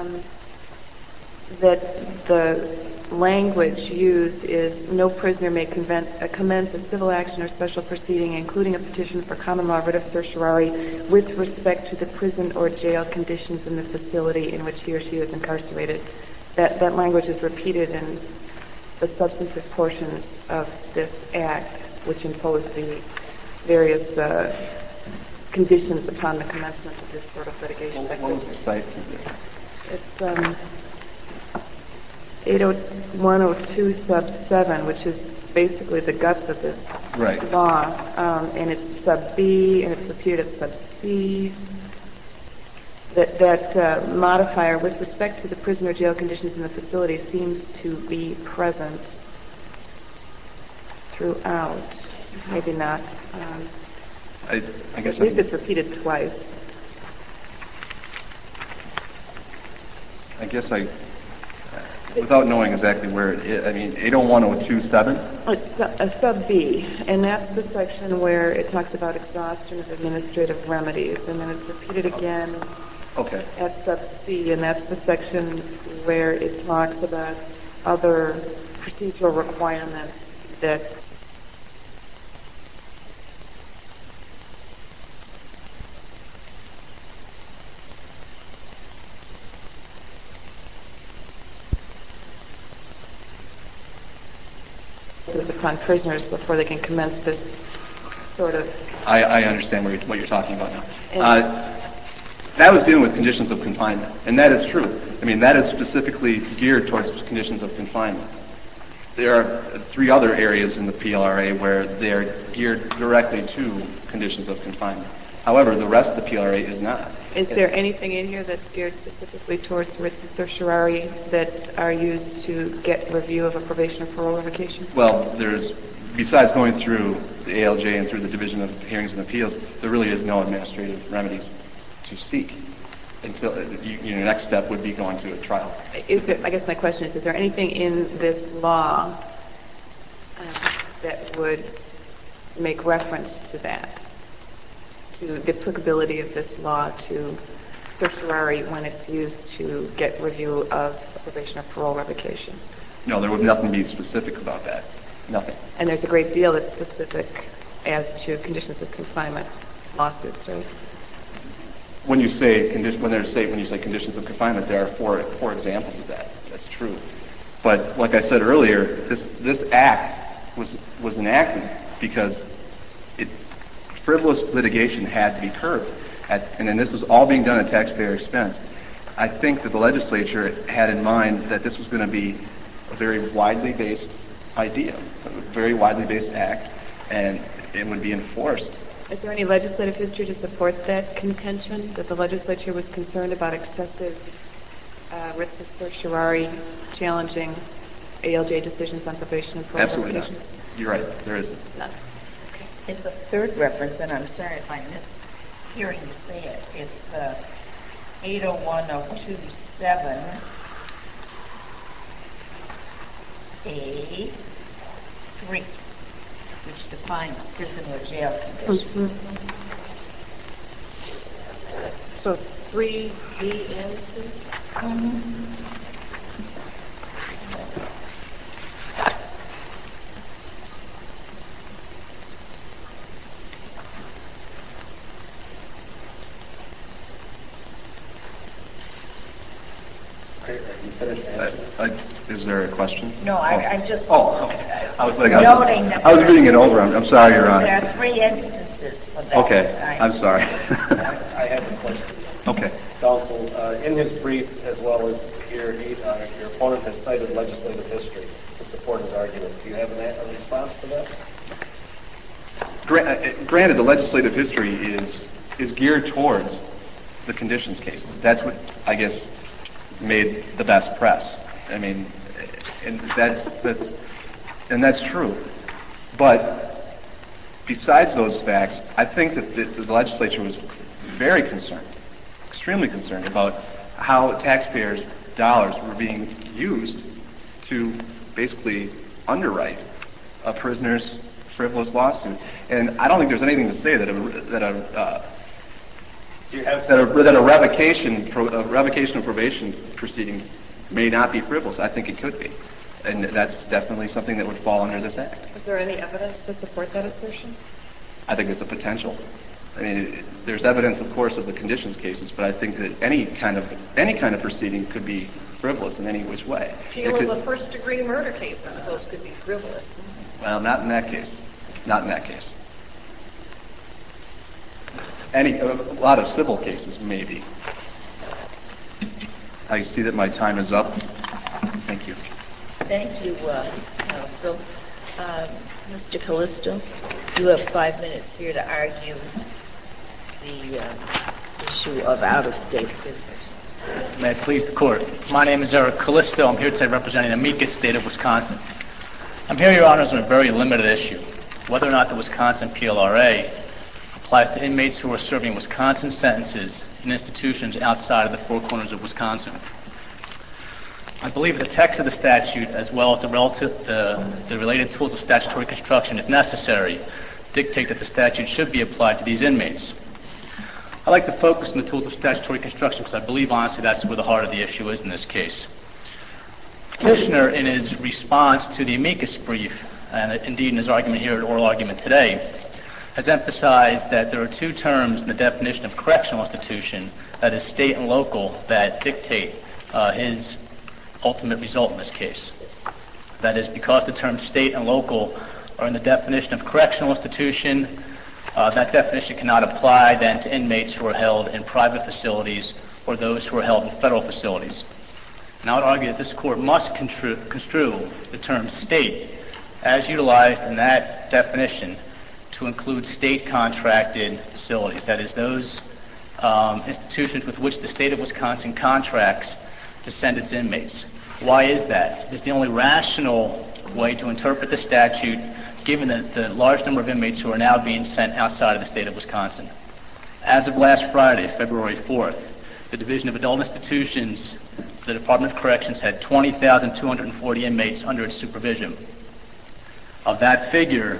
that the language used is no prisoner may commence a civil action or special proceeding, including a petition for common law writ of certiorari, with respect to the prison or jail conditions in the facility in which he or she is incarcerated? That language is repeated in the substantive portions of this act, which impose the various conditions upon the commencement of this sort of litigation. What was the site to this? It's 80102 sub 7, which is basically the guts of this law, and it's sub B, and it's repeated at sub C. That modifier with respect to the prison or jail conditions in the facility seems to be present throughout. Maybe not. I guess at least it's repeated twice. I guess without knowing exactly where it is, 801.02.7? It's a sub B, and that's the section where it talks about exhaustion of administrative remedies, and then it's repeated again at sub C, and that's the section where it talks about other procedural requirements that upon prisoners before they can commence this sort of... I understand what you're talking about now. That was dealing with conditions of confinement, and that is true. That is specifically geared towards conditions of confinement. There are 3 other areas in the PLRA where they are geared directly to conditions of confinement. However, the rest of the PLRA is not. Is there anything in here that's geared specifically towards writs of certiorari that are used to get review of a probation or parole revocation? Well, besides going through the ALJ and through the Division of Hearings and Appeals, there really is no administrative remedies to seek until your next step would be going to a trial. I guess my question is there anything in this law that would make reference to that? To the applicability of this law to certiorari when it's used to get review of a probation or parole revocation? No, there would nothing be specific about that. Nothing. And there's a great deal that's specific as to conditions of confinement lawsuits, right? When you say conditions of confinement, there are four examples of that. That's true. But like I said earlier, this act was enacted because frivolous litigation had to be curbed, and then this was all being done at taxpayer expense. I think that the legislature had in mind that this was going to be a very widely based idea, a very widely based act, and it would be enforced. Is there any legislative history to support that contention, that the legislature was concerned about excessive writs of certiorari challenging ALJ decisions on probation and parole Absolutely revocations? Not. You're right. There isn't. None. It's the third reference, and I'm sorry if I'm mishearing you say it. It's 801.027 A3, which defines prison or jail conditions. Mm-hmm. So it's 3B and C? Mm-hmm. you finished answering? Is there a question? No, I'm just Oh, okay. I was like, noting that I was reading it over. I'm sorry, Your Honor. there are 3 instances for that. Okay, I'm sorry. I have a question. Okay. Counsel, in his brief as well as here, your opponent has cited legislative history to support his argument. Do you have a response to that? Granted, the legislative history is geared towards the conditions cases. That's what, I guess, made the best press. I mean, and that's true. But besides those facts, I think that the legislature was very concerned, extremely concerned about how taxpayers' dollars were being used to basically underwrite a prisoner's frivolous lawsuit. And I don't think there's anything to say that a revocation of probation proceeding may not be frivolous. I think it could be. And that's definitely something that would fall under this Act. Is there any evidence to support that assertion? I think it's a potential. I mean, there's evidence, of course, of the conditions cases, but I think that any kind of proceeding could be frivolous in any which way. Appeal of a first-degree murder case, I suppose, could be frivolous. Well, not in that case. Not in that case. A lot of civil cases, maybe. I see that my time is up. Thank you. Thank you, counsel. Mr. Callisto, you have 5 minutes here to argue the issue of out-of-state prisoners. May it please the Court. My name is Eric Callisto. I'm here today representing the amicus state of Wisconsin. I'm here, Your Honors, on a very limited issue, whether or not the Wisconsin PLRA applies to inmates who are serving Wisconsin sentences in institutions outside of the 4 corners of Wisconsin. I believe the text of the statute, as well as the related tools of statutory construction, if necessary, dictate that the statute should be applied to these inmates. I'd like to focus on the tools of statutory construction because I believe, honestly, that's where the heart of the issue is in this case. Petitioner, in his response to the amicus brief, and indeed in his argument here, an oral argument today, has emphasized that there are 2 terms in the definition of correctional institution, that is state and local, that dictate his ultimate result in this case. That is, because the terms state and local are in the definition of correctional institution, that definition cannot apply then to inmates who are held in private facilities or those who are held in federal facilities. And I would argue that this Court must construe the term state as utilized in that definition to include state-contracted facilities. That is, those institutions with which the state of Wisconsin contracts to send its inmates. Why is that? It's the only rational way to interpret the statute, given the large number of inmates who are now being sent outside of the state of Wisconsin. As of last Friday, February 4th, the Division of Adult Institutions, the Department of Corrections, had 20,240 inmates under its supervision. Of that figure,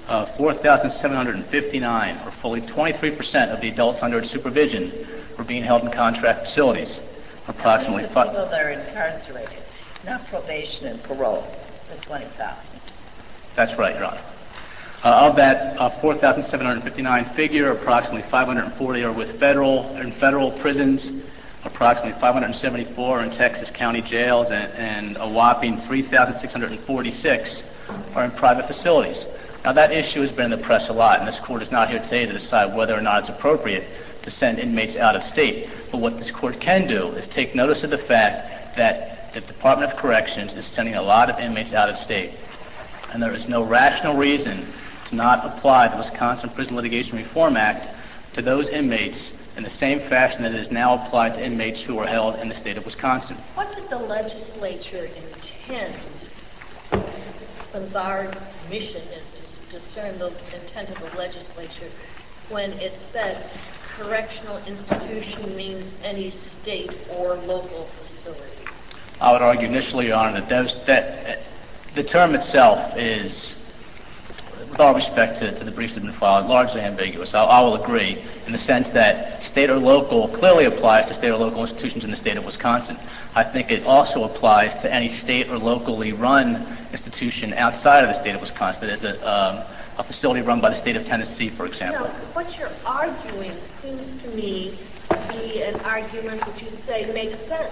4,759, or fully 23% of the adults under its supervision, were being held in contract facilities. Approximately These are people that are incarcerated, not probation and parole, the 20,000. That's right, Your Honor. Of that 4,759 figure, approximately 540 are with federal prisons, approximately 574 are in Texas county jails, and a whopping 3,646 are in private facilities. Now, that issue has been in the press a lot, and this Court is not here today to decide whether or not it's appropriate to send inmates out of state. But what this Court can do is take notice of the fact that the Department of Corrections is sending a lot of inmates out of state. And there is no rational reason to not apply the Wisconsin Prison Litigation Reform Act to those inmates in the same fashion that it is now applied to inmates who are held in the state of Wisconsin. What did the legislature intend, since our mission is to discern the intent of the legislature, when it said correctional institution means any state or local facility? I would argue initially, Your Honor, that the term itself is, with all respect to the briefs that have been filed, largely ambiguous. I will agree in the sense that state or local clearly applies to state or local institutions in the state of Wisconsin. I think it also applies to any state or locally run institution outside of the state of Wisconsin. That is a facility run by the state of Tennessee, for example. Now, what you're arguing seems to me to be an argument that you say makes sense.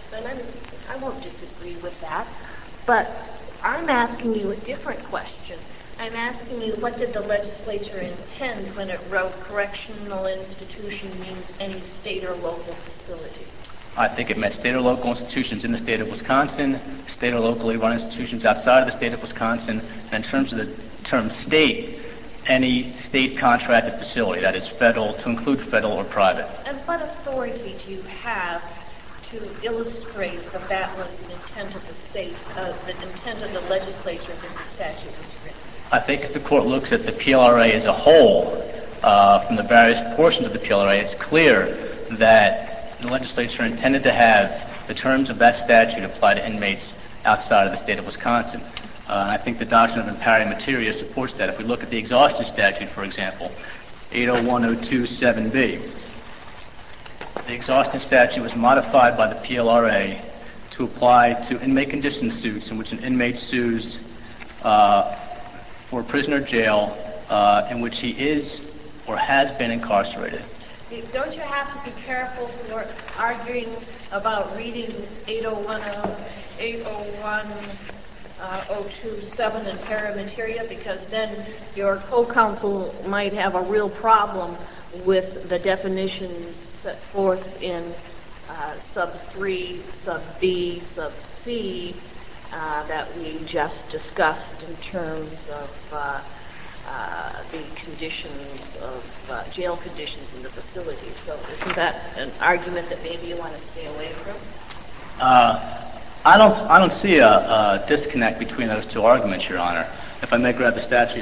and I won't disagree with that, but I'm asking you a different question. I'm asking you, what did the legislature intend when it wrote correctional institution means any state or local facility? I think it meant state or local institutions in the state of Wisconsin, state or locally run institutions outside of the state of Wisconsin, and in terms of the term state, any state contracted facility, that is federal, to include federal or private. And what authority do you have to illustrate that that was the intent of the state, the intent of the legislature when the statute was written? I think if the court looks at the PLRA as a whole, from the various portions of the PLRA, it's clear that the legislature intended to have the terms of that statute apply to inmates outside of the state of Wisconsin. And I think the doctrine of impari materia supports that. If we look at the exhaustion statute, for example, 80102(7)b, the exhaustion statute was modified by the PLRA to apply to inmate condition suits in which an inmate sues for prisoner jail in which he is or has been incarcerated. Don't you have to be careful for arguing about reading 801.027 impari materia, because then your co-counsel might have a real problem with the definitions set forth in sub 3, sub B, sub C that we just discussed in terms of the conditions of jail conditions in the facility. So isn't that an argument that maybe you want to stay away from? I don't see a disconnect between those two arguments, Your Honor. If I may grab the statute.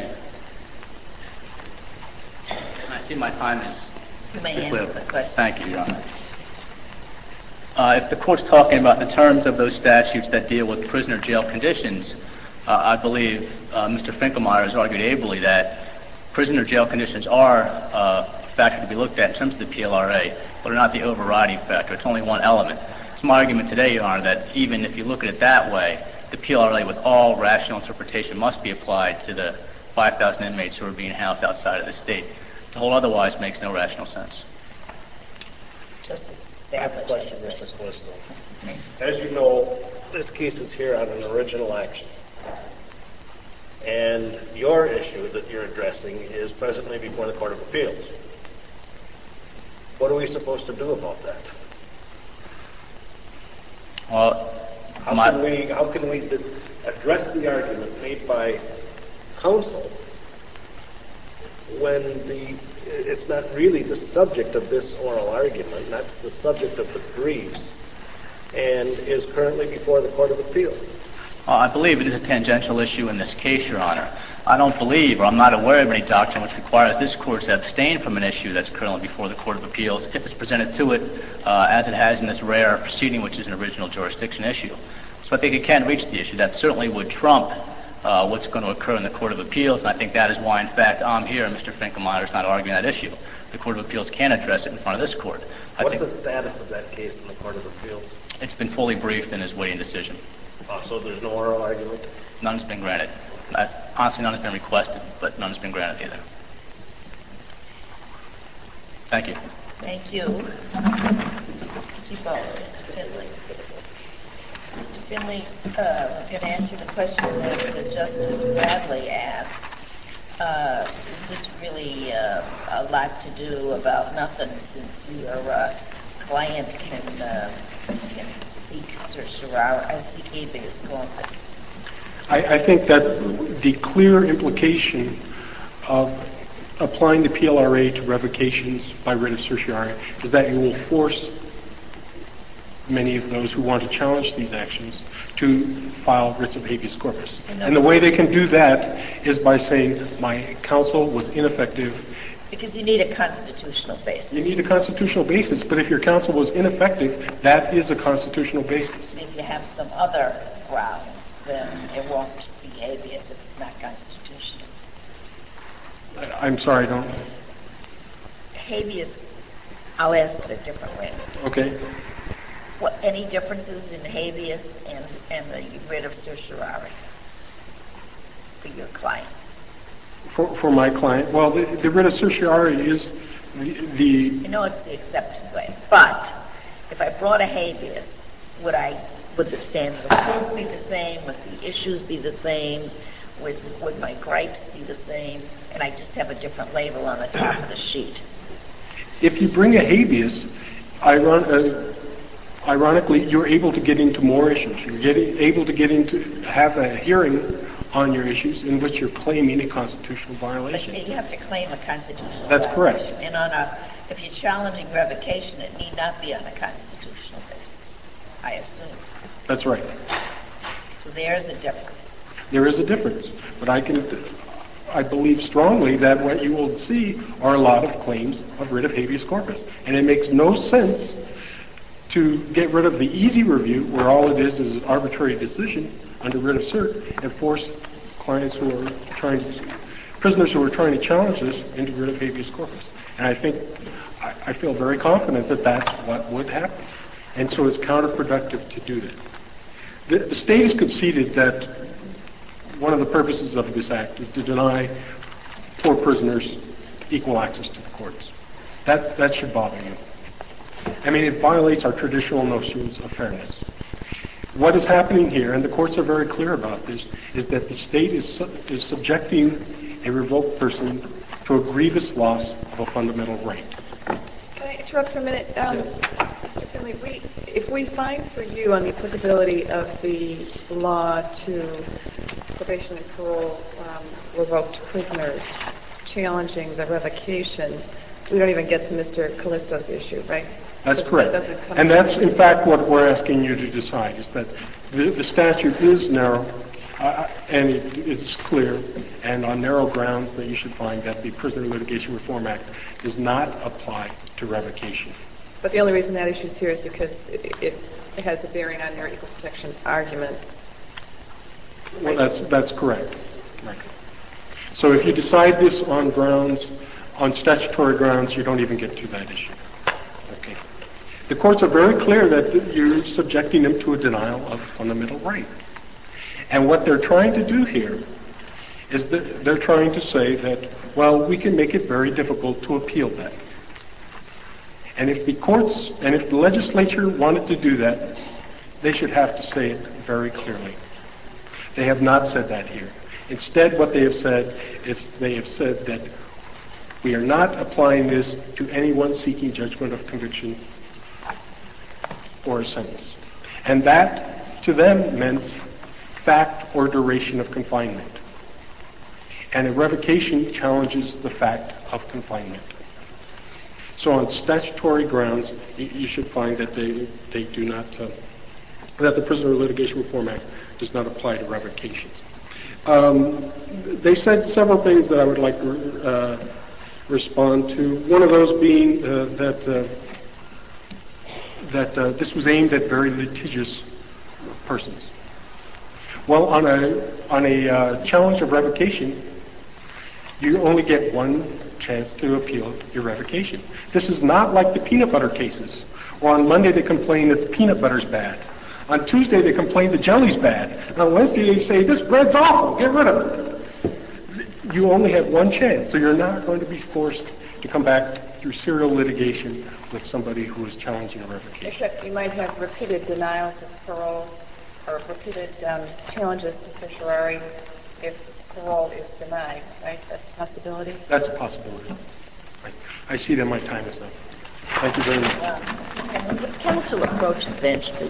I see my time is You may answer the question. Thank you, Your Honor. If the court's talking about the terms of those statutes that deal with prisoner jail conditions, I believe Mr. Finkelmeyer has argued ably that prisoner jail conditions are a factor to be looked at in terms of the PLRA, but are not the overriding factor. It's only one element. It's my argument today, Your Honor, that even if you look at it that way, the PLRA with all rational interpretation must be applied to the 5,000 inmates who are being housed outside of the state. To hold otherwise makes no rational sense. I have a question, Mr. Callisto. As you know, this case is here on an original action. And your issue that you're addressing is presently before the Court of Appeals. What are we supposed to do about that? Well, how can we address the argument made by counsel when it's not really the subject of this oral argument, that's the subject of the briefs, and is currently before the Court of Appeals? I believe it is a tangential issue in this case, Your Honor. I don't believe, or I'm not aware of any doctrine which requires this Court to abstain from an issue that's currently before the Court of Appeals if it's presented to it as it has in this rare proceeding, which is an original jurisdiction issue. So I think it can reach the issue. That certainly would trump what's going to occur in the Court of Appeals, and I think that is why, in fact, I'm here and Mr. Finkelmeyer is not arguing that issue. The Court of Appeals can address it in front of this Court. What's the status of that case in the Court of Appeals? It's been fully briefed and is waiting decision. So there's no oral argument? None has been granted. Honestly, none has been requested, but none has been granted either. Thank you. Thank you. Keep on, Mr. Finley. Mr. Finley, I'm going to answer the question that Justice Bradley asked. Is this really a lot to do about nothing, since your client can seek certiorari, seek habeas corpus? I think that the clear implication of applying the PLRA to revocations by writ of certiorari is that you will force many of those who want to challenge these actions to file writs of habeas corpus. And the way they can do that is by saying, my counsel was ineffective. Because you need a constitutional basis. You need a constitutional basis, but if your counsel was ineffective, that is a constitutional basis. If you have some other grounds, then it won't be habeas if it's not constitutional. I'm sorry, I don't... Habeas, I'll ask it a different way. Okay. Any differences in habeas and the writ of certiorari for your client? For my client? Well, the writ of certiorari is the... You know it's the accepted way. But if I brought a habeas would the standard of proof be the same? Would the issues be the same? Would my gripes be the same? And I just have a different label on the top of the sheet. If you bring a habeas, ironically, you're able to get into more issues. You're able to have a hearing on your issues in which you're claiming a constitutional violation. But you have to claim a constitutional That's violation. correct. And if you're challenging revocation, it need not be on a constitutional basis, I assume. That's right. So there's a difference. There is a difference. But I believe strongly that what you will see are a lot of claims of writ of habeas corpus. And it makes no sense to get rid of the easy review, where all it is an arbitrary decision under writ of cert, and force prisoners who are trying to challenge this into writ of habeas corpus. And I feel very confident that that's what would happen. And so it's counterproductive to do that. The state has conceded that one of the purposes of this act is to deny poor prisoners equal access to the courts. That should bother you. I mean, it violates our traditional notions of fairness. What is happening here, and the courts are very clear about this, is that the state is subjecting a revoked person to a grievous loss of a fundamental right. Can I interrupt for a minute? Mr. Finley, if we find for you on the applicability of the law to probation and parole revoked prisoners challenging the revocation, we don't even get to Mr. Callisto's issue, right? That's correct. And that's, in fact, what we're asking you to decide, is that the statute is narrow, and it is clear, and on narrow grounds that you should find that the Prisoner Litigation Reform Act does not apply to revocation. But the only reason that issue is here is because it has a bearing on your equal protection arguments. Well, that's correct. Right. So if you decide this on statutory grounds, you don't even get to that issue. Okay. The courts are very clear that you're subjecting them to a denial of fundamental right. And what they're trying to do here is that they're trying to say that, well, we can make it very difficult to appeal that. And if the legislature wanted to do that, they should have to say it very clearly. They have not said that here. Instead, what they have said is they have said that we are not applying this to anyone seeking judgment of conviction or a sentence. And that, to them, meant fact or duration of confinement. And a revocation challenges the fact of confinement. So on statutory grounds, you should find that they do not, that the Prisoner Litigation Reform Act does not apply to revocations. They said several things that I would like to respond to. One of those being that this was aimed at very litigious persons. Well, on a challenge of revocation, you only get one chance to appeal your revocation. This is not like the peanut butter cases, where on Monday they complain that the peanut butter's bad. On Tuesday they complain the jelly's bad. And on Wednesday they say, this bread's awful, get rid of it. You only have one chance, so you're not going to be forced to come back through serial litigation with somebody who is challenging a revocation. Except you might have repeated denials of parole or repeated challenges to certiorari if parole is denied, right? That's a possibility? That's a possibility. I see that my time is up. Thank you very much. Can the counsel approach the bench, please?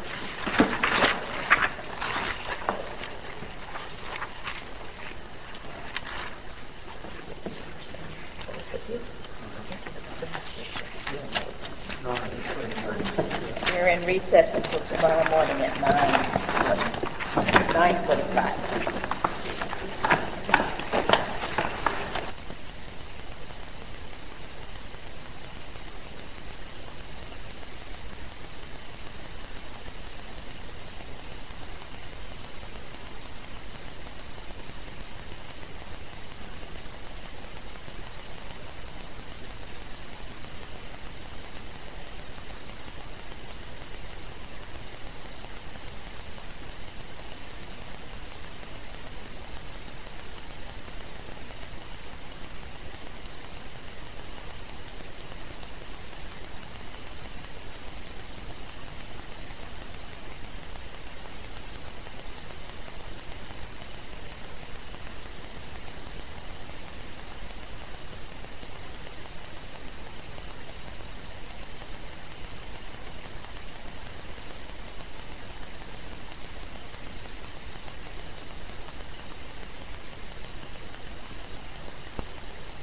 We're in recess until tomorrow morning at 9:45.